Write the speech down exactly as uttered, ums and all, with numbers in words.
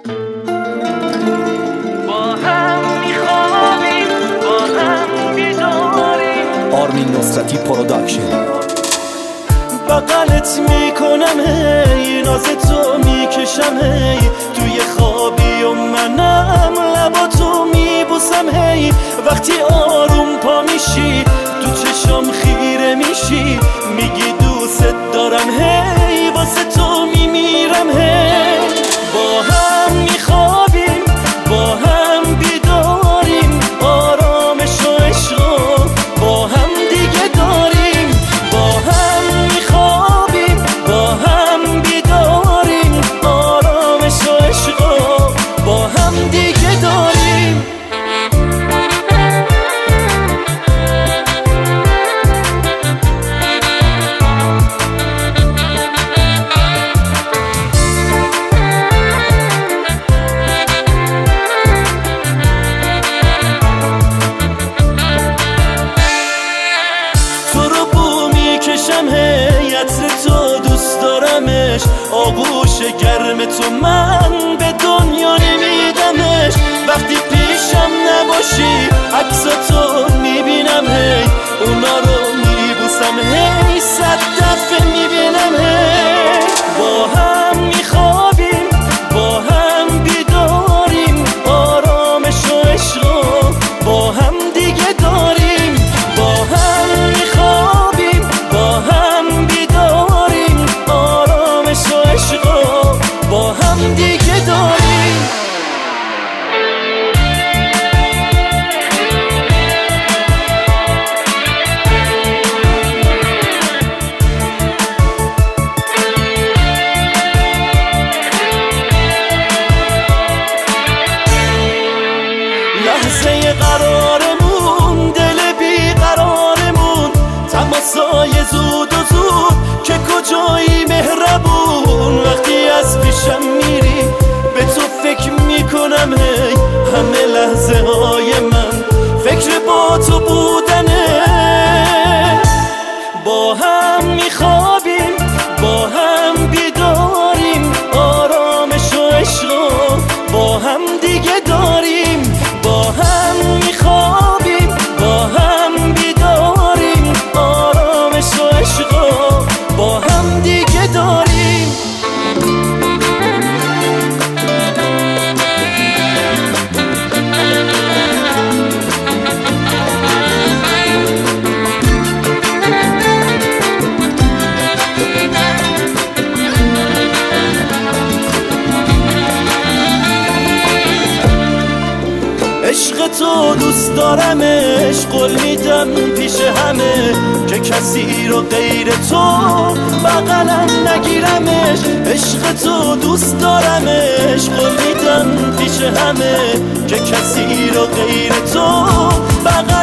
با هم میخوابیم با هم بیداریم. آرمین نصرتی پروداکشن. بغلت میکنم هی، ناز تو میکشم هی، توی خوابی و منم لباتو میبوسم هی. وقتی آروم پا میشی تو چشام خیره میشی، میگی دوست دارم هی، واسه تو میمیرم هی. با هم میخوابیم با هم بیداریم، آرامش و عشق با هم دیگه داریم. با هم میخوابیم با هم بیداریم، آرامش و عشق با هم دیگه داریم. هی عطر تو دوست دارمش، آغوش گرم تو من به دنیا نمیدمش. وقتی پیشم نباشی عکساتو میبینم هی، اونا رو میبوسم هی، صد دفعه میبینم هی. با هم میخوابیم با هم بیداریم، آرامش و عشق با هم دیگه داریم. با هم میخوابیم با هم بیداریم، آرامش و عشق با هم دیگه داریم. لحظه قرارمون، دل بیقرارمون، تماسای زود و زود که کجایی مهربون. وقتی از پیشم میری به تو فکر میکنم هی، همه لحظه های من فکر با تو بودنه. با هم میخوابیم با هم بیداریم، آرامش و عشق با هم دیگه داریم. با هم میخوابیم با هم بیداریم، آرامش و عشق با هم دیگه داریم. عشق تو دوست دارمش، قول میدم پیش همه که کسی رو غیر تو بغلم نگیرمش. عشق تو دوست دارمش، قول میدم پیش همه که کسی رو غیر تو بغلم